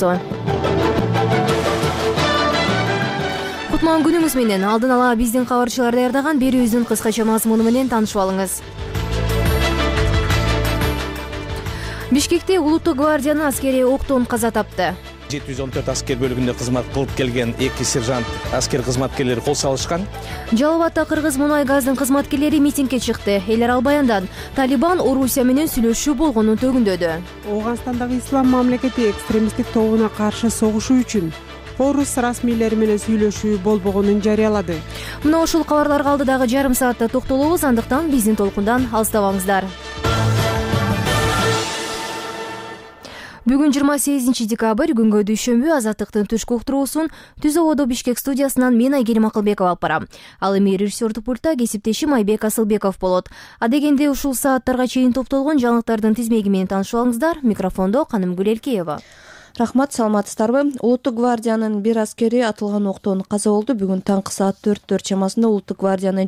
радиосу. Кутман күнүңүз менен. Алдын ала биздин кабарчылар даярдаган берүүбүздүн кыскача мазмуну менен таанышып алыңыз. Бишкекте улуттук гвардиянын аскери октон каза тапты. 714 аскер бөлүгүндө кызмат кылып келген 2 сержант аскер кызматкерлери кол салышкан. Жалал Абадта Кыргыз мунай газдын кызматкерлери митингге чыкты. Эл арал баяндан Талибан Орусия менен сүйлөшүү болгонун төгүндөдү. Ооганстандагы ислам мамлекети экстремисттик тобуна каршы согушуу үчүн Орус расмийлери менен сүйлөшүү болбогонун жарыялады. Мына ушул кабарларга алдыдагы жарым саатта токтолобуз, андыктан биздин толкундан алыстабаңыздар. Бүгүн 28 декабрь, күнгө дүйшөмбү, Азаттыктын түшкү уктуруусун Түз ободо Бишкек студиясынан мен Айгерим Акылбекова алып барам. Ал эми режиссердук пультта кесиптешим Айбек Асылбеков болот. Адегенде ушул сааттарга чейин топтолгон жаңылыктардын тизмеги менен таанышып алыңыздар. Микрофондо Канымгүл Элкеева. Рахмат, саламатсыздарбы? Улуттук гвардиянын бир аскери атылган октон каза болду. Бүгүн таңкы саат 4 чамасында Улуттук гвардиянын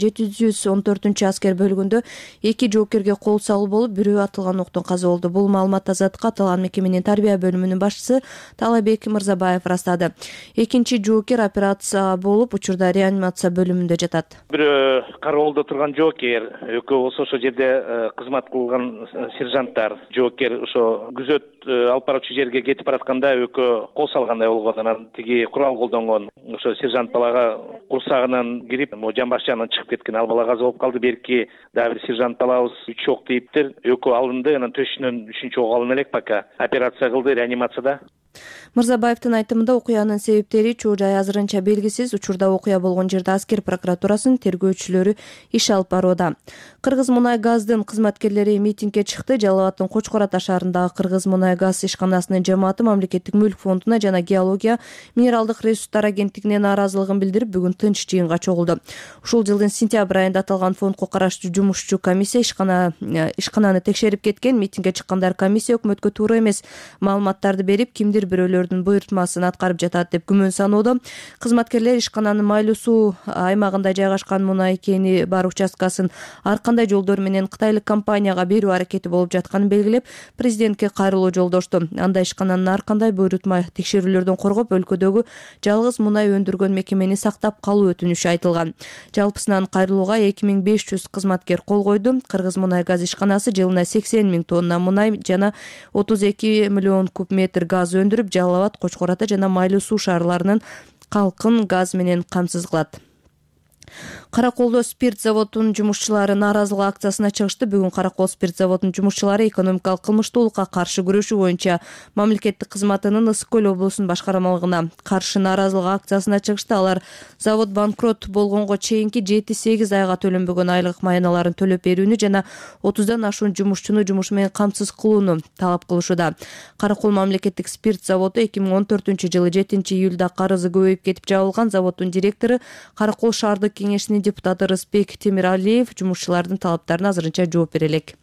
714 аскер бөлүгүндө 2 жоокерге кол салуу болуп, бирөө атылган октон каза болду. Бул маалыматты Азаттыкка аталган мекеменин тарбия бөлүмүнүн башчысы Талайбек Мырзабаев ырастады. Экинчи жоокер операция болуп, учурда реанимация бөлүмүндө жатат. Бирөө кароолдо турган жоокер, экөө болсо ошол жерде кызмат кылган сержанттар, жоокер ошо күзөт алып баруучу жерге кетип баратканда экөө кол салгандай болгон, анан тиги курал колдонгон ошо сержант балага курсагынан кирип, жан башчанан чыгып кеткен. Ал бала каза болуп калды. Берки дагы бир сержант балабыз 3 ок тийиптир. Экөө алынды, анан төшүнөн 3-үчү ок алына элек пока операция кылды реанимацияда. Мырзабаевдин айтымында окуянын себептери чоо жай азырынча белгисиз. Учурда окуя болгон жерде аскер прокуратурасынын тергөөчүлөрү иш алып барууда. Кыргыз мунай газдын кызматкерлери митингге чыкты. Жалал Абадтын Кочкор Ата шаарындагы Кыргыз мунай газ ишканасынын жамааты мамлекеттик мүлк фондуна жана геология минералдык ресурстар агенттигине нааразылыгын билдирип, бүгүн тынч жыйынга чогулду. Ушул жылдын сентябрь айында аталган фондко караштуу жумушчу комиссия ишкананы текшерип кеткен. Митингге чыккандар комиссия өкмөткө туура эмес маалыматтарды берип, кимдир бирөөлөрдүн буйртмасын аткарып жатат деп күмөн саноодо. Кызматкерлер ишкананын Майлуу суу аймагында жайгашкан мунай кени бар участкасын ар кандай жолдор менен кытайлык компанияга берүү аракети болуп жатканын белгилеп, президентке кайрылуу жолдошту. Анда ишкананын ар кандай буйрутма текшерүүлөрдөн коргоп, өлкөдөгү жалгыз мунай өндүргөн мекемени сактап калуу өтүнүшү айтылган. Жалпысынан кайрылууга 2500 кызматкер кол койду. Кыргыз мунай газ ишканасы жылына 80 000 тонна мунай жана 32 миллион куб метр газ өндүрүп, Жалал Абад, Кочкор Ата жана Майлуу суу шаарларынын калкын газ менен камсыз кылат. Караколдо спирт заводунун жумушчулары нааразылык акциясына чыгышты. Бүгүн Каракол спирт заводунун жумушчулары экономикалык кылмыштуулукка каршы күрөшүү боюнча мамлекеттик кызматынын Ысык Көл облусунун башкармалыгына каршы нааразылык акциясына чыгышты. Алар завод банкрот болгонго чейинки 7-8 айга төлөнбөгөн айлык маяналарын төлөп берүүнү жана 30дан ашуун жумушчуну жумушу менен камсыз кылууну талап кылышууда. Каракол мамлекеттик спирт заводу 2014-жылы 7-июлда карызы көбөйүп кетип жабылган. Заводдун директору Каракол шаардык кеңешинин депутаты Рысбек Темиралиев жумушчулардын талаптарына азырынча жооп бере элек.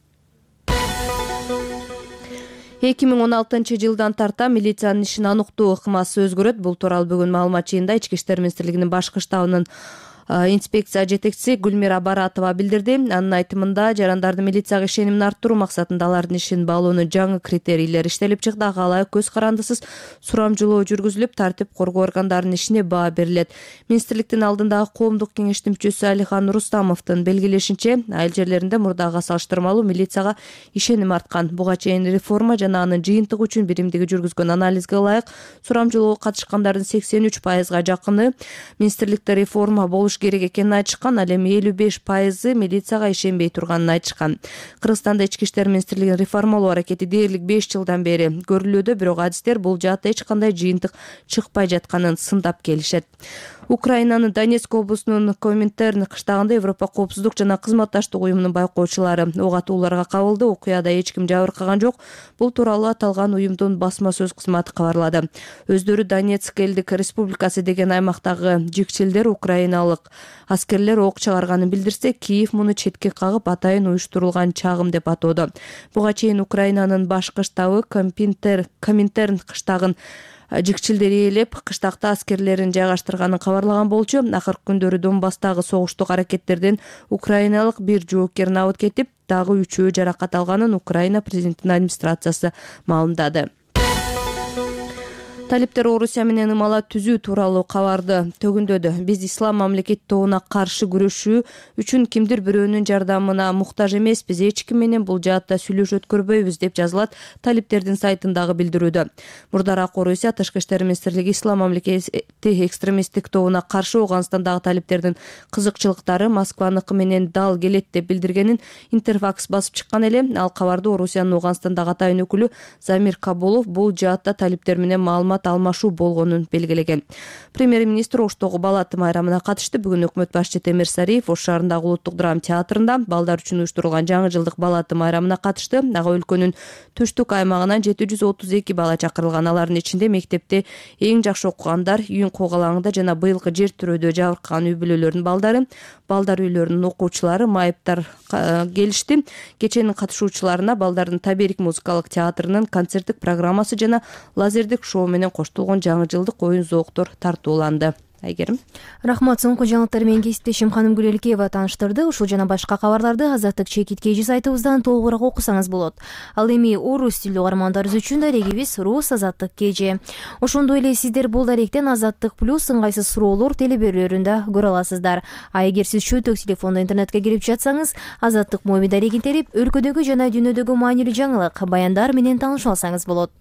2016 жылдан тарта милициянын ишин аныктоо ыкмасы өзгөрөт. Бул тууралуу бүгүн маалымат жыйында Ички иштер министрлигинин башкы штабынын инспекция жетекчиси Гүлмира Баратова билдирди. Анын айтымында жарандардын милицияга ишенимин арттыруу максатында алардын ишин баалоонун жаңы критерийлери иштелип чыкты. Ага ылайык көз карандысыз сурамжылоо жүргүзүлүп, тартип коргоо органдарынын ишине баа берилет. Министрликтин алдындагы коомдук кеңештин мүчөсү Алихан Рустамовдун белгилешинче, айыл жерлеринде мурдага салыштырмалуу милицияга ишеним арткан. Буга чейин реформа жана анын жыйынтыгы үчүн биримдиги жүргүзгөн анализге ылайык сурамжылоого катышкандардын 83%-га жакыны министрликте реформа болуш керек экенин айтышкан. Ал эми 55% милицияга ишенбей турганын айтышкан. Кыргызстанда Ички иштер министрлигинин реформалоо аракети дээрлик 5 жылдан бери көрүлүүдө, бирок адистер бул жаатта эч кандай жыйынтык чыкпай жатканын сындап келишет. Украинанын Донецк облусунун Коминтерн кыштагында Европа коопсуздук жана кызматташтык уюмунун байкоочулары ок атууларга кабылды. Окуяда эч ким жабыркаган жок. Бул тууралуу аталган уюмдун басма сөз кызматы кабарлады. Өздөрү Донецк элдик республикасы деген аймактагы жикчилдер украиналык аскерлер ок чыгарганын билдирсе, Киев муну четке кагып атайын уюштурулган чагым деп атоодо. Буга чейин Украинанын башкы штабы Коминтерн кыштагын жикчилдери ээлеп, кыштакта аскерлерин жайгаштырганын кабарлаган болчу. Акыркы күндөрү Донбасстагы согуштук аракеттерден украиналык бир жоокер набыт кетип, дагы 3-өө жаракат алганын Украина президентинин администрациясы маалымдады. Талиптер Орусия менен ымала түзүү тууралуу кабарды төгүндөдү. Биз ислам мамлекет тобуна каршы күрөшүү үчүн кимдир бирөөнүн жардамына муктаж эмеспиз, эч ким менен бул жаатта сүйлөшүп өткөрбөйбүз деп жазылат талиптердин сайтындагы билдирүүдө. Мурдараак Орусия Тышкы иштер министрлиги ислам мамлекети экстремисттик тобуна каршы Ооганстандагы талиптердин кызыкчылыктары Москваныкы менен дал келет деп билдиргенин Интерфакс басып чыккан эле. Ал кабарды Орусиянын Ооганстандагы атайын өкүлү Замир Кабулов бул жаатта талиптер менен маалымат алмашуу болгонун белгилеген. Премьер-министр Оштогу балат майрамына катышты. Бүгүн өкмөт башчы Темир Сариев Ош шаарындагы Улуттук драма театрында балдар үчүн уюштурулган жаңы жылдык балат майрамына катышты. Ага өлкөнүн түштүк аймагынан 732 бала чакырылган. Алардын ичинде мектепте эң жакшы окугандар, үйүн куугалаңында жана быйылкы жер тирөөдө жабыркаган үй бүлөлөрдүн балдары, балдар үйлөрүнүн окуучулары, майыптар келишти. Кеченин катышуучуларына балдардын таберик музыкалык театрынын концерттик программасы жана лазердик шоу менен коштолгон жаңы жылдык оюн зооктор тартууланды. Айгерим. Рахмат. Соңку жаңылыктар менен кесиптешим Ханым Гүлелкеева тааныштырды. Ушул жана башка кабарларды Азаттык чекит KG сайтыбыздан толугураак окусаңыз болот. Ал эми орус тилдүү угармандарыбыз үчүн дарегибиз Рус Азаттык KG. Ошондой эле сиздер бул даректен Азаттык плюс ыңгайсыз суроолор телеберүүлөрүндө көрө аласыздар. А эгер сиз чөтөк телефондо интернетке кирип жатсаңыз, Азаттык моби дарегин терип, өлкөдөгү жана дүйнөдөгү маанилүү жаңылык, баяндар менен таанышып алсаңыз болот.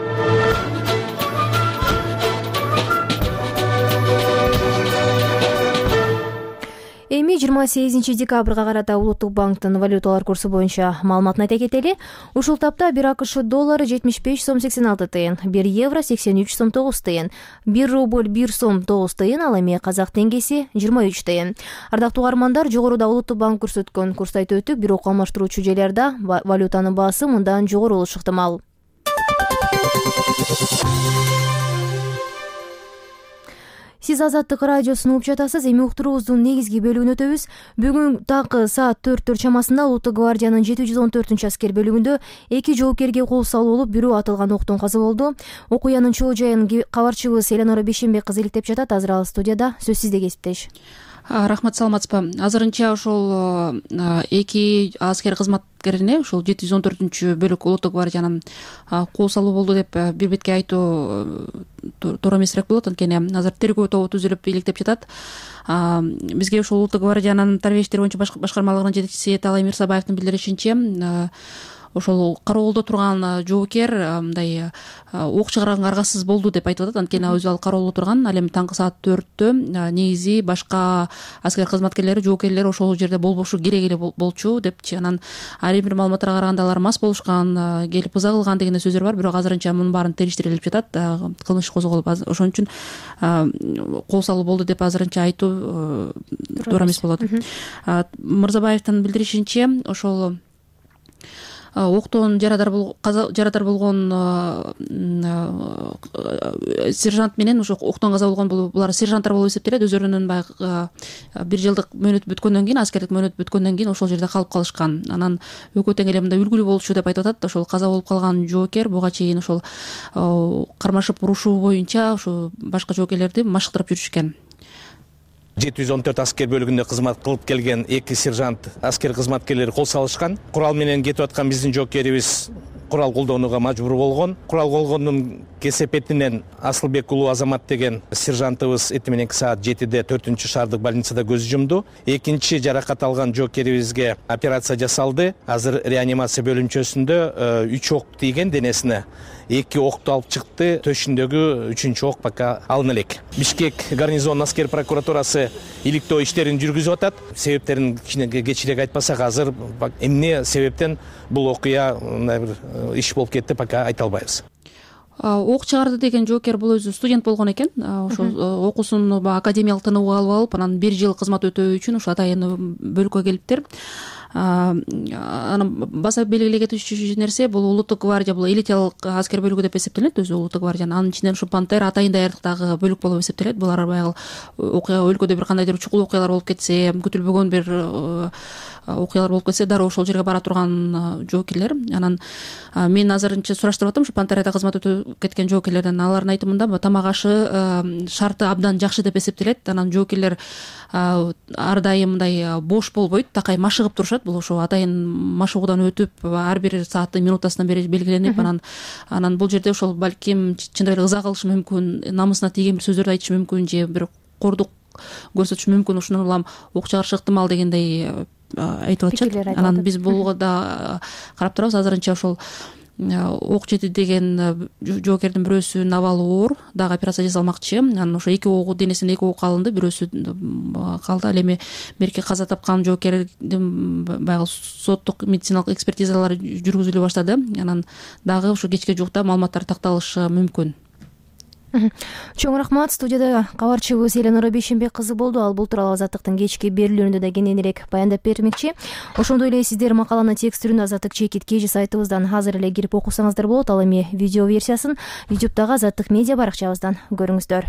Эми 28 декабрга карата Улуттук банктын валюталар курсу боюнча маалыматын айта кетели. Ушул тапта 1 АКШ доллары 75 сом 86 тыйын, 1 евро 83 сом 9 тыйын, 1 рубль 1 сом 9 тыйын, ал эми казак теңгеси 23 тыйын. Ардактуу угармандар, жогоруда Улуттук банк көрсөткөн курсту айтып өттүк, бирок алмаштыруучу жайларда валютанын баасы мындан жогору болушу ыктымал. Сиз Азаттык радиосун угуп жатасыз. Эми уктуруубуздун негизги бөлүгүнө өтөбүз. Бүгүн такы саат 4 чамасында Улуттук гвардиянын 714 аскер бөлүгүндө 2 жоопкерге кол салуу болуп, бирөө атылган октон каза болду. Окуянын чоо жайын кабарчыбыз Эленора Бейшенбек кызы иликтеп жатат. Азыр ал студияда. Сөз сизде, кесиптеш. Рахмат, саламатсызбы? Азырынча ошол 2 аскер кызматкерине ошол 714 бөлүк Улуттук гвардиянын кол салуу болду деп бир бетке айтуу туура эмесирээк болот. Анткени азыр тергөө тобу түзүлүп иликтеп жатат. Бизге ошол Улуттук гвардиянын тарбия иштери боюнча башкармалыгынын жетекчиси Таалай Мирсабаевдин билдиришинче, ошол кароолдо турган жоокер мындай ок чыгарганга аргасыз болду деп айтып атат. Анткени өзү ал кароолдо турган. Ал эми таңкы саат 4-тө негизи башка аскер кызматкерлери, жоокерлер ошол жерде болбошу керек эле болчу депчи. Анан ар бир маалыматтарга караганда алар мас болушкан, келип ыза кылган деген сөздөр бар. Бирок азырынча мунун баарын териштирилип жатат. Кылмыш козголуп, ошон үчүн кол салуу болду деп азырынча айтуу туура эмес болот. Мырзабаевдин билдиришинче, ошол октон жарадар болгон сержант менен ошо октон каза болгон булар сержанттар болуп эсептелет. Өздөрүнүн баягы 1 жылдык мөөнөт бүткөндөн кийин, аскерлик мөөнөт бүткөндөн кийин ошол жерде калып калышкан. Анан экөө тең эле мындай үлгүлүү болчу деп айтып атат. Ошол каза болуп калган жоокер буга чейин ошол кармашып урушуу боюнча ошо башка жоокерлерди машыктырып жүрүшкөн. 714 аскер бөлүгүндө кызмат кылып келген 2 сержант аскер кызматкерлери кол салышкан. Курал менен кетип аткан биздин жоокерибиз курал колдонууга мажбур болгон. Курал колдонгондун кесепетинен Асылбек уулу Азамат деген сержантыбыз эти мененки саат 7-де 4-чү шаардык больницада көз жумду. Экинчи жаракат алган жоокерибизге операция жасалды. Азыр реанимация бөлүмчөсүндө 3 ок тийген денесине. 2 окту алып чыкты. Төшүндөгү 3-чү ок пока алына элек. Бишкек гарнизон аскер прокуратурасы иликтөө иштерин жүргүзүп атат. Себептерин кечирээк айтпасак, азыр эмне себептен бул окуя мындай бир иш болуп кетти, пока айта албайбыз. Ок чыгарды деген жоокер бул өзү студент болгон экен. Ошол окуусун академиялык тыныбы алып алып, анан 1 жыл кызмат өтөө үчүн ошо атайын бөлүккө келиптир. Анан баса белгилей кетүүчү нерсе, бул Улуттук гвардия, бул элиталык аскер бөлүгү деп эсептелет өзү Улуттук гвардиянын. Анын ичинен ушу Пантер атайын даярдыктагы бөлүк болуп эсептелет. Булар баягы окуя, өлкөдө бир кандайдыр чукул окуялар болуп кетсе, күтүлбөгөн бир окуялар болуп кетсе дароо ошол жерге бара турган жоокерлер. Анан мен азырынча сураштырып атам ушу Пантерада кызмат өтүп кеткен жоокерлерден. Алардын айтымында тамак ашы шарты абдан жакшы деп эсептелет. Анан жоокерлер ар дайым мындай бош болбойт, такай машыгып турушат. Бул ошо атайын машыгуудан өтүп ар бир сааты минутасына белгиленип, анан бул жерде ошол балким чындап эле ыза кылышы мүмкүн, намысына тийген бир сөздөрдү айтышы мүмкүн же бир кордук көрсөтүшү мүмкүн, ушундан улам ок чыгарышы ыктымал дегендей айтып атышат. Анан биз бул да карап турабыз. Азырынча ошол ок жети деген жоокердин бирөөсүнүн абалы оор, дагы операция жасалмакчы. Анан ошо эки огу, денесинен эки ок алынды, бирөөсү калды. Ал эми мерки каза тапкан жоокердин баягы соттук медициналык экспертизалары жүргүзүлө баштады. Анан дагы ушу кечке жуукта маалыматтар такталышы мүмкүн. Чоң рахмат. Студияда кабарчыбыз Эленора Бейшенбек кызы болду. Ал бул тууралуу Азаттыктын кечки берүүлөрүндө да кененирээк баяндап бермекчи. Ошондой эле сиздер макаланын текст түрүн Азаттык чекит kg сайтыбыздан азыр эле кирип окусаңыздар болот. Ал эми видео версиясын YouTube'дагы Азаттык медиа баракчабыздан көрүңүздөр.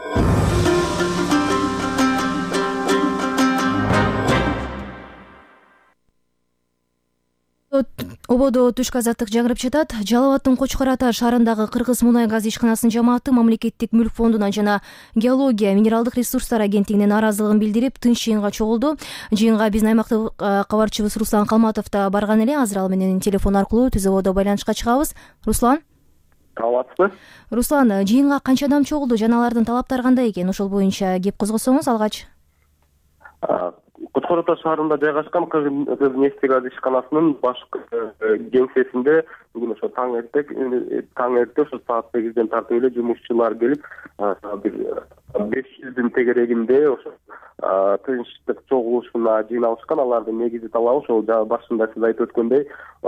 Ободо түшкү азаттык жаңырып жатат. Жалал абаддын Кочкор Ата шаарындагы Кыргыз мунай газ ишканасынын жамааты мамлекеттик мүлк фондуна жана геология минералдык ресурстар агенттигинин нааразылыгын билдирип, тынч жыйынга чогулду. Жыйынга биздин аймактык кабарчыбыз Руслан Калматов да барган эле. Азыр ал менен телефон аркылуу түз ободо байланышка чыгабыз. Руслан, саламатсызбы? Руслан, жыйынга канча адам чогулду жана алардын талаптары кандай экен? Ошол боюнча кеп козгосоңуз алгач. Кочкор Ата шаарында жайгашкан Кыргыз нефти газ ишканасынын башкы кеңсесинде бүгүн ошо таң эрте ошо саат 8ден тартып эле жумушчулар келип, бир 500дүн тегерегинде ошо тынчтык чогулушуна жыйналышкан. Алардын негизи талабы ошол башында сиз айтып өткөндөй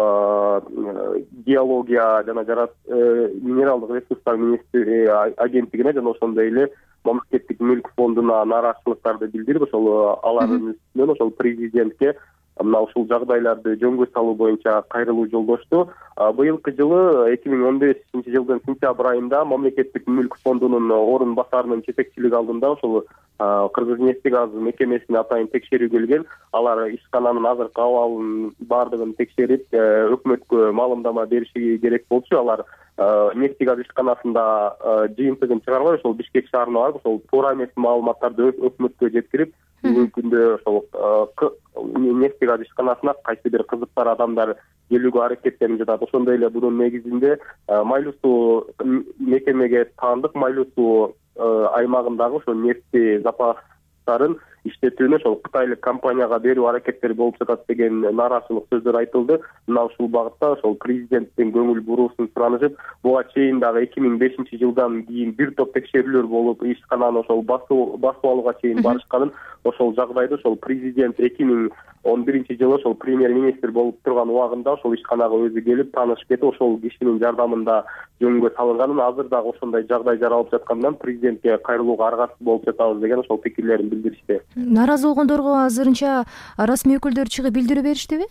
геология жана минералдык ресурстар агенттигине жана ошондой эле мамлекеттик мүлк фондуна нааразычылыктарды билдирип, ошол алардын үстүнөн ошол президентке мына ушул жагдайларды жөнгө салуу боюнча кайрылуу жолдошту. Быйылкы жылы 2015-жылдын сентябрь айында мамлекеттик мүлк фондунун орун басарынын жетекчилиги алдында ошол Кыргыз нефти газ мекемесине атайын текшерүү келген. Алар ишкананын азыркы абалын бардыгын текшерип, өкмөткө маалымдама бериши керек болчу. Алар нефти газ ишканасында жыйынтыгын чыгарбай, ошол Бишкек шаарына барып, ошол туура эмес маалыматтарды өкмөткө жеткирип, бүгүнкү күндө ошол нефти газ ишканасына кайсы бир кызыктар адамдар келүүгө аракеттенип жатат. Ошондой эле бунун негизинде Майлуу суу мекемеге таандык Майлуу суу аймагындагы ошол нефти запастарын иштетүүнү ошол кытайлык компанияга берүү аракеттери болуп жатат деген нааразычылык сөздөр айтылды. Мына ушул багытта ошол президенттин көңүл буруусун суранышып, буга чейин дагы 2005-жылдан кийин бир топ текшерүүлөр болуп, ишкананы ошол басып алууга чейин барышканын, ошол жагдайды ошол президент 2011-жылы ошол премьер-министр болуп турган убагында ошол ишканага өзү келип таанышып кетип, ошол кишинин жардамында жөнгө салынганын, азыр дагы ошондой жагдай жаралып жаткандан президентке кайрылууга аргасыз болуп жатабыз деген ошол пикирлерин билдиришти. Нааразы болгондорго азырынча расмий өкүлдөр чыгып билдирүү бериштиби?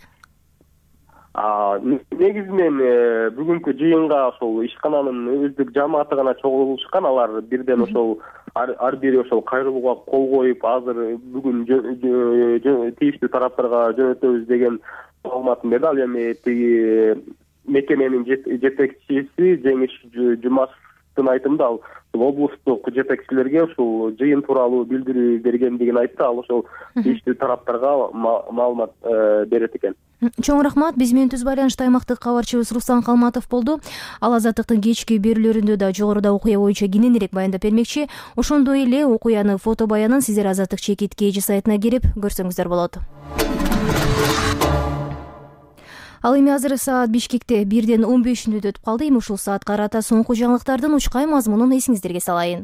Негизинен бүгүнкү жыйынга ошол ишкананын өздүк жамааты гана чогулушкан. Алар бирден ошол ар бири ошол кайрылууга кол коюп, азыр бүгүн тийиштүү тараптарга жөнөтөбүз деген маалыматын берди. Ал эми тиги мекеменин жетекчиси Жеңиш Жумашевдин айтымында ал облустук жетекчилерге ушул жыйын тууралуу билдирүү бергендигин айтты. Ал ошол тийиштүү тараптарга маалымат берет экен. Чоң рахмат. Биз менен түз байланышта аймактык кабарчыбыз Руслан Калматов болду. Ал Азаттыктын кечки берүүлөрүндө да жогоруда окуя боюнча кененирээк баяндап бермекчи. Ошондой эле окуянын фото баянын сиздер Азаттык чекит kg сайтына кирип көрсөңүздөр болот. Ал эми азыр саат Бишкекте 1ден 15 мүнөт өтүп калды. Эми ушул саатка карата соңку жаңылыктардын учкай мазмунун эсиңиздерге салайын.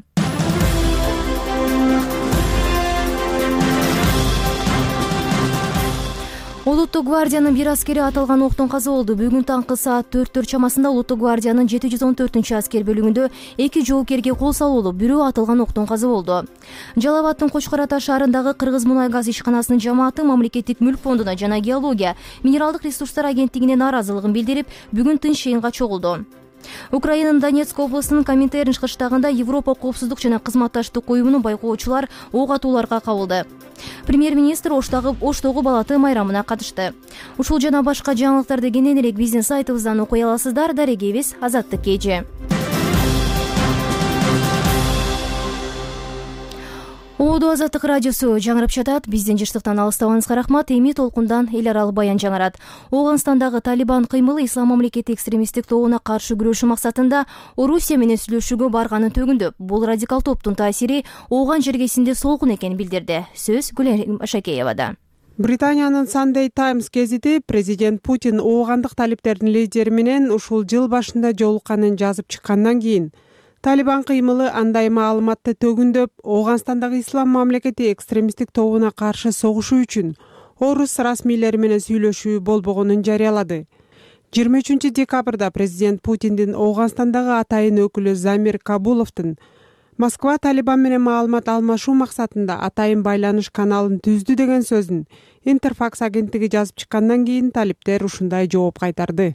Улуттук гвардиянын бир аскери атылган октон каза болду. Бүгүн таңкы саат 4 чамасында Улуттук гвардиянын 714-аскер бөлүгүндө 2 жоокерге кол салуулуп, бирөө атылган октон каза болду. Жалал абаддын Кочкор Ата шаарындагы Кыргыз мунай газ ишканасынын жамааты мамлекеттик мүлк фондуна жана геология минералдык ресурстар агенттигине нааразылыгын билдирип, бүгүн тынч жыйынга чогулду. Украинанын Донецк облусунун Коминтерн кыштагында Европа коопсуздук жана кызматташтык уюмунун байкоочулар ок атууларга кабылды. Премьер-министр Оштогу балаты майрамына катышты. Ушул жана башка жаңылыктарды кененирээк биздин сайтыбыздан окуй аласыздар. Дарегебиз Азаттык Кеже. Оодо Азаттык радиосу жаңырып жатат. Биздин жыштыктан алыстабаңызга рахмат. Эми толкундан эл аралык баян жаңырат. Ооганстандагы Талибан кыймылы Ислам мамлекети экстремисттик тобуна каршы күрөшүү максатында Орусия менен сүйлөшүүгө барганын төгүндүп, бул радикал топтун таасири Ооган жергесинде солкун экенин билдирди. Сөз Гүлен Шакеевада. Британиянын Sunday Times гезити президент Путин оогандык талиптердин лидери менен ушул жыл башында жолукканын жазып чыккандан кийин Талибан кыймылы андай маалыматты төгүндөп, Ооганстандагы Ислам мамлекети экстремисттик тобуна каршы согушуу үчүн орус расмийлери менен сүйлөшүү болбогонун жарыялады. 23 декабрда президент Путиндин Ооганстандагы атайын өкүлү Замир Кабуловдун Москва Талибан менен маалымат алмашуу максатында атайын байланыш каналын түздү деген сөзүн Интерфакс агенттиги жазып чыккандан кийин талиптер ушундай жооп кайтарды.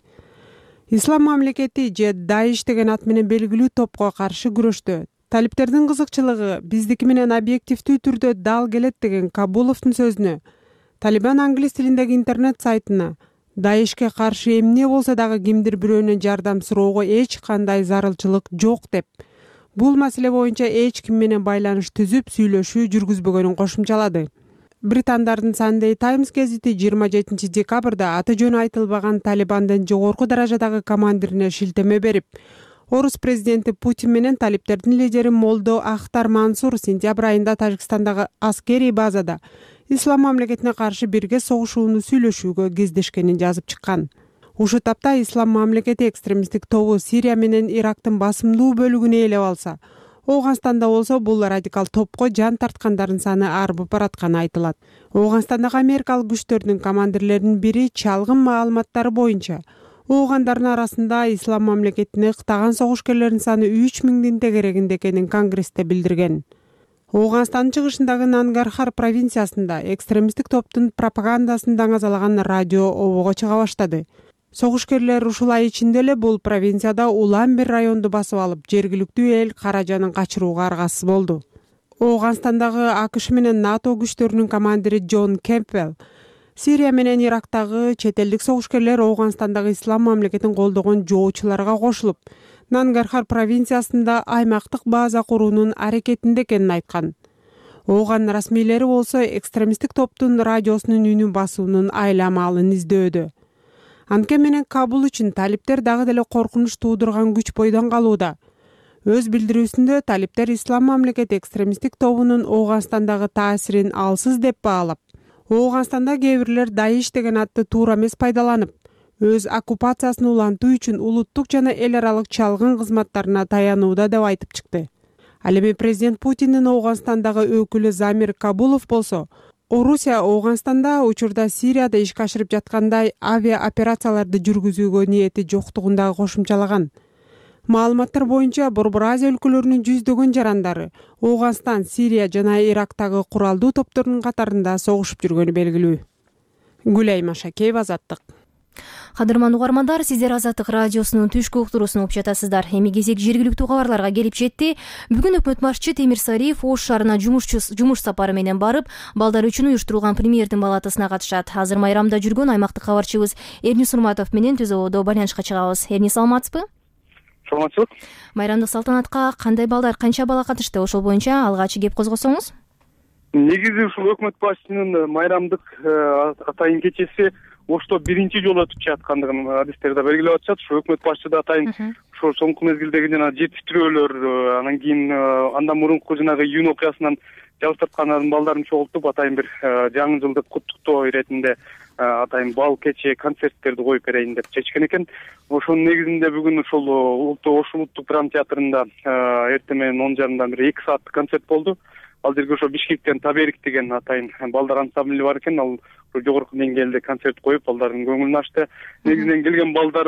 Ислам мамлекети же Даиш деген ат менен белгилүү топко каршы күрөштө талиптердин кызыкчылыгы биздики менен объективдүү түрдө дал келет деген Кабуловдун сөзүнө Талибан англис тилиндеги интернет сайтына Даишке каршы эмне болсо дагы кимдир бирөөнөн жардам суроого эч кандай зарылчылык жок деп, бул маселе боюнча эч ким менен байланыш түзүп сүйлөшүү жүргүзбөгөнүн кошумчалады. Британдардын Sunday Times гезити 27 декабрда аты жөнү айтылбаган Талибандын жогорку даражадагы командирине шилтеме берип, орус президенти Путин менен талиптердин лидери Молдо Ахтар Мансур сентябрь айында Тажикстандагы аскерий базада Ислам мамлекетине каршы бирге согушууну сүйлөшүүгө кездешкенин жазып чыккан. Ушу тапта Ислам мамлекети экстремисттик тобу Сирия менен Ирактын басымдуу бөлүгүн ээлеп алса, Ооганстанда болсо бул радикал топко жан тарткандардын саны арбып баратканы айтылат. Ооганстандагы америкалык күчтөрдүн командирлеринин бири чалгын маалыматтары боюнча оогандардын арасында Ислам мамлекетине ыктаган согушкерлердин саны 3000дин тегерегинде экенин Конгрессте билдирген. Ооганстандын чыгышындагы Нангархар провинциясында экстремисттик топтун пропагандасын даңазалаган радио обого чыга баштады. Согушкерлер ушул ай ичинде эле бул провинцияда улам бир районду басып алып, жергиликтүү эл каражанын качырууга аргасыз болду. Ооганстандагы АКШ менен НАТО күчтөрүнүн командири Джон Кемпбелл Сирия менен Ирактагы чет элдик согушкерлер Ооганстандагы Ислам мамлекетин колдогон жоочуларга кошулуп, Нангархар провинциясында аймактык база куруунун аракетинде экенин айткан. Ооган расмийлери болсо экстремисттик топтун радиосунун үнүн басуунун айламалын издөөдө. Анткени менен Кабул үчүн талиптер дагы деле коркунуч туудурган күч бойдон калууда. Өз билдирүүсүндө талиптер Ислам мамлекети экстремисттик тобунун Ооганстандагы таасирин алсыз деп баалап, Ооганстанда кээ бирлер Даиш деген атты туура эмес пайдаланып, өз оккупациясын улантуу үчүн улуттук жана эл аралык чалгын кызматтарына таянууда деп айтып чыкты. Ал эми президент Путиндин Ооганстандагы өкүлү Замир Кабулов болсо, Орусия Ооганстанда учурда Сирияда ишке ашырып жаткандай авиаоперацияларды жүргүзүүгө ниети жоктугун дагы кошумчалаган. Маалыматтар боюнча Борбор Азия өлкөлөрүнүн жүздөгөн жарандары Ооганстан, Сирия жана Ирактагы куралдуу топтордун катарында согушуп жүргөнү белгилүү. Гүлайма Шакеева, Азаттык. Кадырман угармандар, сиздер Азаттык радиосунун түшкү уктуруусун угуп жатасыздар. Эми кезек жергиликтүү кабарларга келип жетти. Бүгүн өкмөт башчы Темир Сариев Ош шаарына жумуш сапары менен барып, балдар үчүн уюштурулган премьердин балатысына катышат. Азыр майрамда жүргөн аймактык кабарчыбыз Эрнис Урматов менен Түз Ободо байланышка чыгабыз. Эрнис, саламатсызбы? Саламатчылык. Майрамдык салтанатка кандай балдар, канча бала катышты? Ошол боюнча алгач кеп козгосоңуз. Негизи ушул өкмөт башчынын майрамдык атайын кечеси Ошто биринчи жолу өтүп жаткандыгын адистерде белгилеп атышат. Ушу өкмөт башчы да атайын ошо соңку мезгилдеги жана жетиштирүүлөр, анан кийин андан мурунку жанагы июнь окуясынан жабыш тарткан балдарын чогултуп атайын бир жаңы жылдык куттуктоо иретинде атайын бал кече концерттерди коюп берейин деп чечкен экен. Ошонун негизинде бүгүн ушул Ош улуттук драма театрында эртең менен 10 жарымда бир 2 сааттык концерт болду. Ал жерге ошо Бишкектен Таберик деген атайын балдар ансамбли бар экен. Ал жогорку деңгээлде концерт коюп, балдардын көңүлүн ачты. Негизинен келген балдар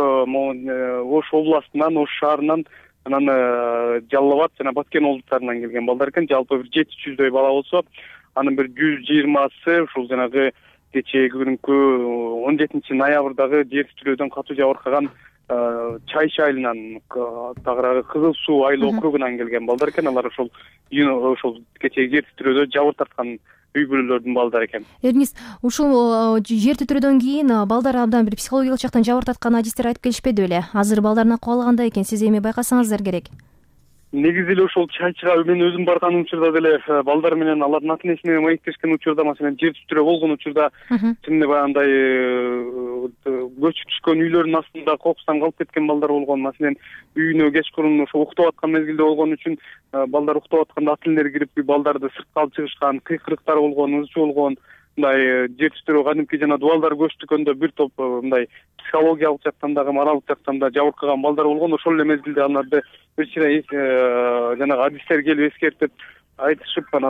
Ош областынан, Ош шаарынан, анан Жалал Абад жана Баткен облустарынан келген балдар экен. Жалпы бир 700дөй бала болсо, анын бир 120сы ушул жанагы кечээ күнкү 17 ноябрдагы жетиштирүүдөн катуу жабыркаган Чайчы айылынан тагыраагы Кызыл Суу айыл округунан келген балдар экен. Алар ошол кечеги жер титирөөдө жабыр тарткан үй бүлөлөрдүн балдары экен. Эрнис, ушул жер титирөөдөн кийин балдар абдан бир психологиялык жактан жабыр тарткан адистер айтып келишпеди беле? Азыр балдардын акыбалы кандай экен? Сиз эми байкасаңыздар керек. Негизи эле ошол чайчыга мен өзүм барган учурда деле балдар менен алардын ата энеси менен маектешкен учурда, маселен жер титирөө болгон учурда чын эле баягындай көчүп түшкөн үйлөрдүн астында кокустан калып кеткен балдар болгон. Маселен үйүнө кечкурун ошо уктап аткан мезгилде болгон үчүн балдар уктап атканда ата энелер кирип балдарды сыртка алып чыгышкан, кыйкырыктар болгон, ызчуу болгон. Мындай жер титирөө кадимки жана дубалдар көчтүкөндө бир топ мындай психологиялык жактан дагы мараалдык жактан да жабыркаган балдар болгон. Ошол эле мезгилде аларды бир чирай жанагы адистер келип эскертип айтышып, анан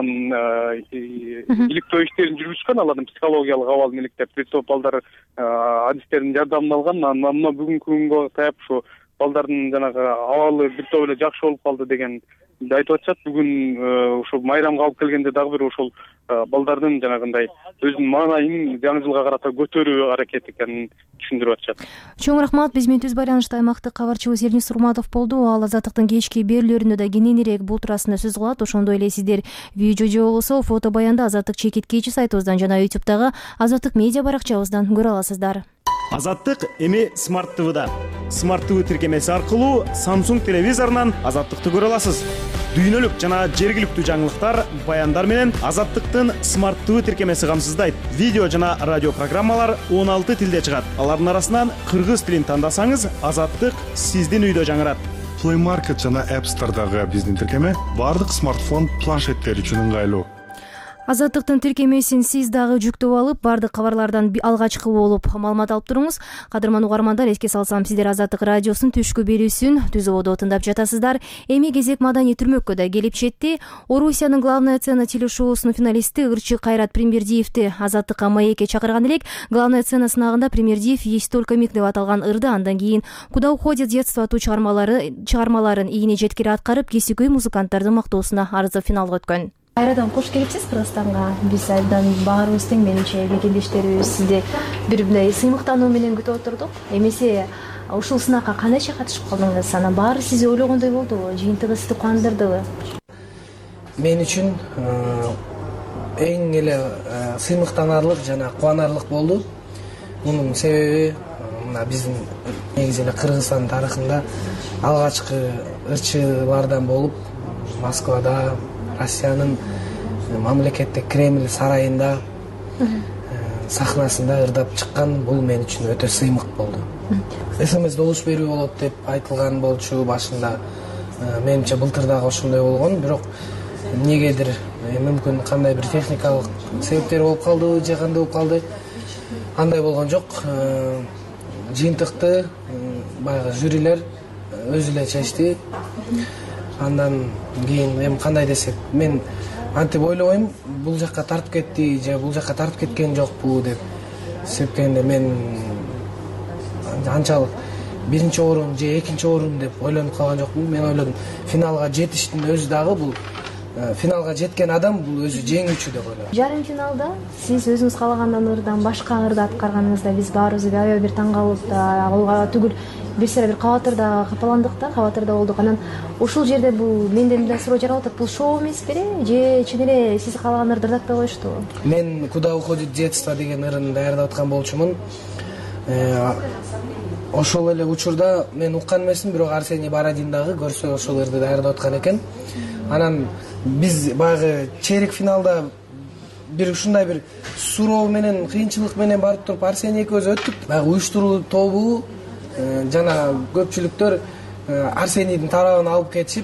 иликтөө иштерин жүргүзүшкөн, алардын психологиялык абалын иликтеп. Бир топ балдар адистердин жардамын алган. Анан мына бүгүнкү күнгө таяп ушу балдардын жанагы абалы бир топ эле жакшы болуп калды деген айтып атышат. Бүгүн ушул майрамга алып келгенде дагы бир ошол балдардын жанагындай өзүнүн маанайын жаңы жылга карата көтөрүү аракети экенин түшүндүрүп атышат. Чоң рахмат. Биз менен түз байланышта аймактык кабарчыбыз Эрнис Урматов болду. Ал Азаттыктын кечки берүүлөрүндө да кененирээк бул туурасында сөз кылат. Ошондой эле сиздер видео же болбосо фото баянды Азаттык чекиткичи сайтыбыздан жана YouTube'дагы Азаттык медиа баракчабыздан көрө аласыздар. Азаттык эми Smart TV'да. Smart TV тиркемеси аркылуу Samsung телевизорунан Азаттыкты көрө аласыз. Дүйнөлүк жана жергиликтүү жаңылыктар, баяндар менен Азаттыктын Smart TV тиркемеси камсыздайт. Видео жана радио программалар 16 тилде чыгат. Алардын арасынан кыргыз тилин тандасаңыз, Азаттык сиздин үйдө жаңырат. Play Market жана App Store'дагы биздин тиркеме бардык смартфон, планшеттер үчүн ыңгайлуу. Азаттыктын тиркемесин сиз дагы жүктөп алып, бардык кабарлардан алгачкы болуп маалымат алып туруңуз. Кадырман угармандар, эске салсам, сиздер Азаттык радиосунун түшкү берүүсүн Түз ободо тыңдап жатасыздар. Эми кезек маданий түрмөккө да келип жетти. Орусиянын главная цена телешоусунун финалисти Ырчы Кайрат Примердиевди Азаттыкка маекке чакырган элек. Главная цена сынагында Примердиев «Есть только миг» деп аталган ырды, андан кийин «Куда уходит детство» атуу чыгармаларын ийине жеткире аткарып, кесипкөй музыканттардын мактоосуна арзып финалга өткөн. Кайрадан кош келипсиз Кыргызстанга. Биз айдан баарыбыз тең, менимче мекендештерибиз сизди бир мындай сыймыктануу менен күтүп отурдук. Эмесе ушул сынакка кандайча катышып калдыңыз? Анан баары сиз ойлогондой болдубу? Жыйынтыгы сизди кубандырдыбы? Мен үчүн эң эле сыймыктанарлык жана кубанарлык болду. Мунун себеби мына биздин негизи эле Кыргызстан тарыхында алгачкы ырчылардан болуп Москвада, Россиянын мамлекеттик Кремль сарайында сахнасында ырдап чыккан бул мен үчүн өтө сыймык болду. СМС добуш берүү болот деп айтылган болчу башында. Менимче былтыр дагы ошондой болгон, бирок эмнегедир мүмкүн кандай бир техникалык себептер болуп калдыбы же кандай болуп калды, андай болгон жок. Жыйынтыкты баягы жюрилер өзү эле чечти. Андан кийин эми кандай десек, мен антип ойлобойм, бул жакка тартып кетти же бул жакка тартып кеткен жокпу деп сепкенде мен анчалык биринчи орун же экинчи орун деп ойлонуп калган жокмун. Мен ойлодум, финалга жетиштин өзү дагы бул финалга жеткен адам бул өзү жеңүүчү деп ойлойм. Жарым финалда сиз өзүңүз каалаган ырдан башка ырды аткарганыңызда биз баарыбыз аябай бир таң калып да, алга түгүл бир сыра бир кабатырда капаландык да, кабатырда болдук. Анан ушул жерде бул менде мындай суроо жаралып атат, бул шоу эмеспи эле же чын эле сиз каалаган ырды ырдатпай коюштубу? Мен «Куда уходит детство» деген ырын даярдап аткан болчумун. Ошол эле учурда мен уккан эмесмин, бирок Арсений Бородин дагы көрсө ошол ырды даярдап аткан экен. Анан биз баягы чейрек финалда бир ушундай бир суроо менен, кыйынчылык менен барып туруп Арсений экөөбүз өттүк. Баягы уюштуруу тобу жана көпчүлүктөр Арсенийдин тарабын алып кетишип,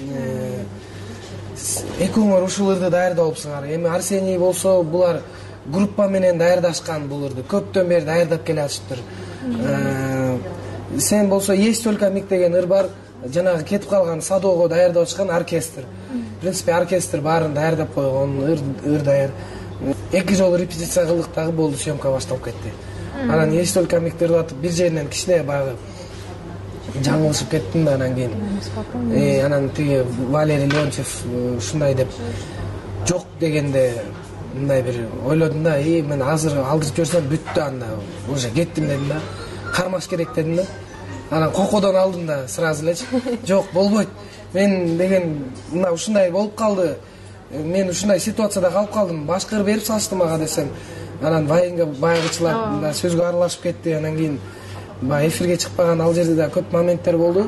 экөөңөр ушул ырды даярдап алыпсыңар. Эми Арсений болсо булар группа менен даярдашкан бул ырды. Көптөн бери даярдап келе атышыптыр. Сен болсо «Есть только миг» деген ыр бар. Жанагы кетип калган Садого даярдап атышкан оркестр. В принципе, оркестр баарын даярдап койгон, ыр даяр. 2 жолу репетиция кылдык дагы болду, съемка башталып кетти. Анан «Есть только миг» ырдатып бир жеринен кичине баягы жаңылышып кеттим да, анан кийин анан тиги Валерий Леонтьев ушундай деп жок дегенде мындай бир ойлодум да, мен азыр алдырып жиберсем бүттү, анда уже кеттим дедим да, кармаш керек дедим да. анан кокодон алдым да сразу элечи жок болбойт мен деген мына ушундай болуп калды, мен ушундай ситуацияда калып калдым, башкыр берип салышты мага десем, анан Вайнга баягычылар да сөзгө аралашып кетти. Анан кийин баягы эфирге чыкпаган ал жерде да көп моменттер болду.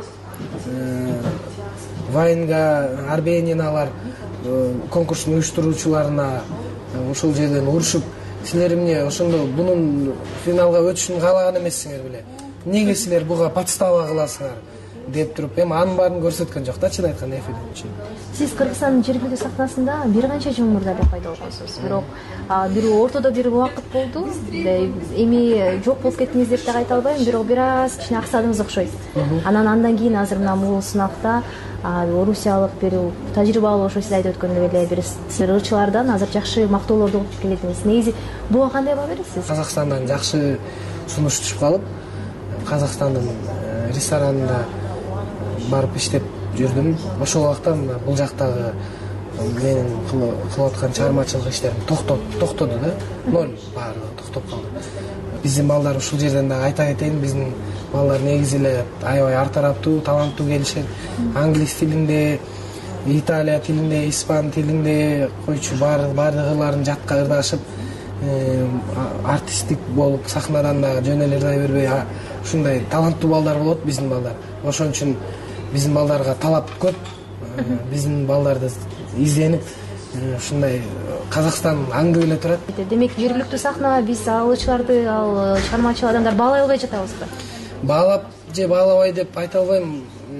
Вайнга Арбениналар конкурстун уюштуруучуларына ошол жерден урушуп, силер эмне ошондо бунун финалга өтүшүн каалаган эмессиңер беле, эмнеге силер буга подстава кыласыңар деп туруп, эми анын баарын көрсөткөн жок да, чын айтканда эфирде. Сиз Кыргызстандын жергиликтүү сахнасында бир канча жумурда пайда болгонсуз, бирок бир ортодо бир убакыт болду, эми жок болуп кеттиңиз деп да айта албайм, бирок бир аз кичине аксадыңыз окшойт. Андан кийин азыр мына могул сынакта орусиялык бир тажрыйбалуу, ошо сиз айтып өткөндөй эле бир ырчылардан азыр жакшы мактоолорду угуп келетиңиз. Негизи буга кандай баа бересиз? Казакстандан жакшы сунуш түшүп калып, Казакстандын ресторанында барып иштеп жүрдүм. Ошол убакта бул жактагы менин кылып аткан чыгармачылык иштерим токтоду да, ноль, баардыгы токтоп калды. Биздин балдар ушул жерден дагы айта кетейин, биздин балдар негизи эле аябай ар тараптуу, таланттуу келишет. Англис тилинде, Италия тилинде, испан тилинде койчу баардыгыларын жатка ырдашып, артисттик болуп сахнадан дагы жөн эле ырдай бербей, ушундай таланттуу балдар болот биздин балдар. Ошон үчүн биздин балдарга талап көп. Биздин балдарды изденип, ушундай Казакстан аңдып эле турат. Демек, жергиликтүү сахнага биз алчыларды, ал чыгармачыл адамдар баалай албай жатабызбы? Баалап же баалабай деп айта албайм.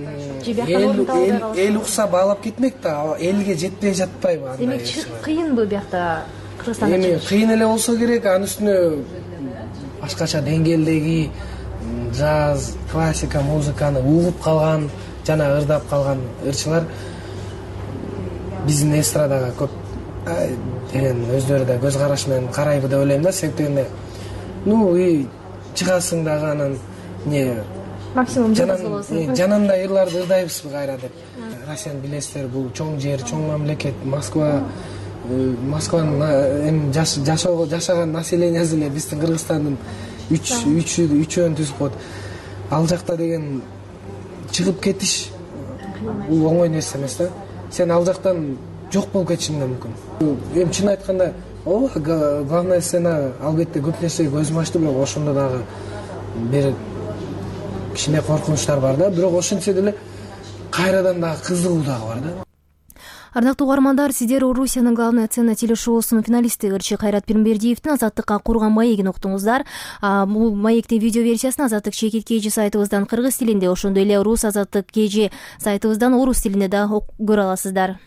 Эл укса баалап кетмек да, элге жетпей жатпайбы андай. Демек, чыгып кыйынбы биякта Кыргызстанда? Эми кыйын эле болсо керек, анын үстүнө башкача деңгээлдеги джаз, классика музыканы угуп калган жана ырдап калган ырчылар биздин эстрадага көп деген өздөрү да көз караш менен карайбы деп ойлойм да. Себеп дегенде, чыгасың дагы анан максимум жанында ырларды ырдайбызбы кайра деп. Россияны билесиздер, бул чоң жер, чоң мамлекет, Москванын эми жашаган населениясы эле биздин Кыргызстандын үчөөнү түзүп коет. Ал жакта деген чыгып кетиш бул оңой нерсе эмес да. Сен ал жактан жок болуп кетишиң да мүмкүн. Эми чын айтканда, главная сцена албетте көп нерсеге көзүм ачты, бирок ошондо дагы бир кичине коркунучтар бар да. Бирок ошентсе деле кайрадан дагы кызыгуу дагы бар да. Ардактуу угармандар, сиздер Орусиянын главная сцена телешоусунун финалисти ырчы Кайрат Пирмбердиевдин Азаттыкка курган маегин уктуңуздар. Бул маектин видео версиясын Азаттык Чекит KG сайтыбыздан кыргыз тилинде, ошондой эле Рус Азаттык KG сайтыбыздан орус тилинде да көрө аласыздар.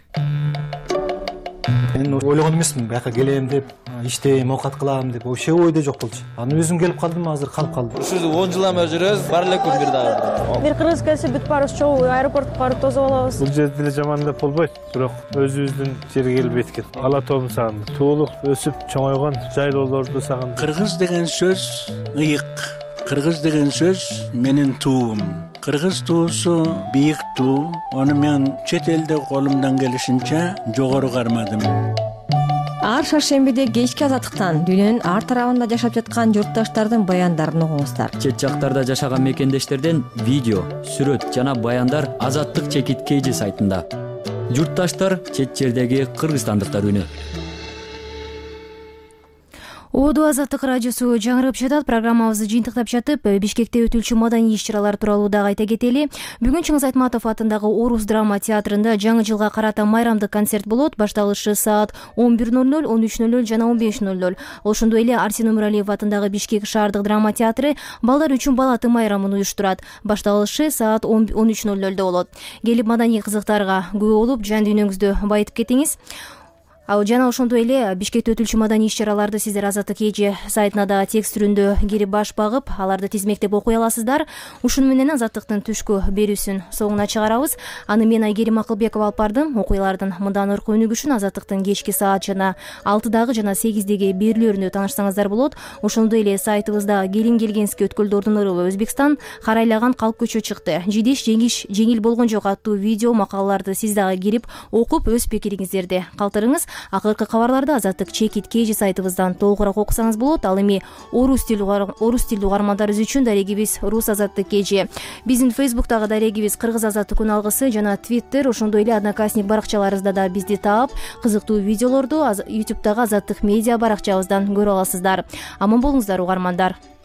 Мен ойлогон эмесмин, бияка келем деп, иштейм, оокат кылам деп, вообще ойдо жок болчу. Анан өзүм келип калдым, азыр калып калдым. Ушул 10 жылдан бери жүрөбүз, бар эле күн бир дагы. Бир кыргыз келсе бүт баарыбыз чогуу аэропортко барып тосуп алабыз. Бул жерде деле жаман деп болбойт, бирок өзүбүздүн жерге келип эткен. Ала тоомду сагындым. Туулуп, өсүп, чоңойгон жайлоолорду сагындым. Кыргыз деген сөз ыйык. Кыргыз деген сөз менин туум. Кыргыз туусу бийик туу. Аны мен чет элде колумдан келишинче жогору кармадым. Ар шаршембиде кечки Азаттыктан дүйнөнүн ар тарабында жашап жаткан журтташтардын баяндарын угуңуздар. Чет жактарда жашаган мекендештерден видео, сүрөт жана баяндар Азаттык Чекит KG сайтында. Журтташтар, чет жердеги кыргызстандыктар үнү. Оду Азаттык радиосу жаңырып жатат. Программабызды жыйынтыктап жатып, Бишкекте өтүлчү маданий иш-чаралар тууралуу дагы айта кетели. Бүгүн Чыңгыз Айтматов атындагы Орус драма театрында жаңы жылга карата майрамдык концерт болот. Башталышы саат 11:00, 13:00 жана 15:00. Ошондой эле Арсен Өмүралиев атындагы Бишкек шаардык драма театры балдар үчүн бала аты майрамын уюштурат. Башталышы саат 13:00 болот. Келип маданий кызыктарга күбө болуп, жан дүйнөңүздү байытып кетиңиз. Жана ошондой эле Бишкекте өтүлчү маданий иш-чараларды сиздер Азаттык KG сайтына да текст түрүндө кирип баш багып, аларды тизмектеп окуй аласыздар. Ушуну менен Азаттыктын түшкү берүүсүн соңуна чыгарабыз. Аны мен Айгерим Акылбекова алып бардым. Окуялардын мындан ыркы өнүгүшүн Азаттыктын кечки саат жана 6-дагы жана 8-деги берүүлөрүндө таанышсаңыздар болот. Ошондой эле сайтыбызда Келин-Келгенский өткөлдөрдүн ырыбы Өзбекстан карайлаган калк көчө чыкты. Жидеш жеңил болгон жок аттуу видео макалаларды сиз дагы кирип окуп өз пикириңиздерди калтырыңыз. Акыркы кабарларды Азаттык чекит KG сайтыбыздан толугураак окусаңыз болот. Ал эми орус тилдүү угармандарыбыз үчүн дарегибиз Рус Азаттык KG. Биздин Facebook'тагы дарегибиз Кыргыз Азаттык күн алгысы жана Twitter, ошондой эле Одноклассник баракчаларыбызда да бизди таап, кызыктуу видеолорду YouTube'дагы Азаттык медиа баракчабыздан көрө аласыздар. Аман болуңуздар угармандар.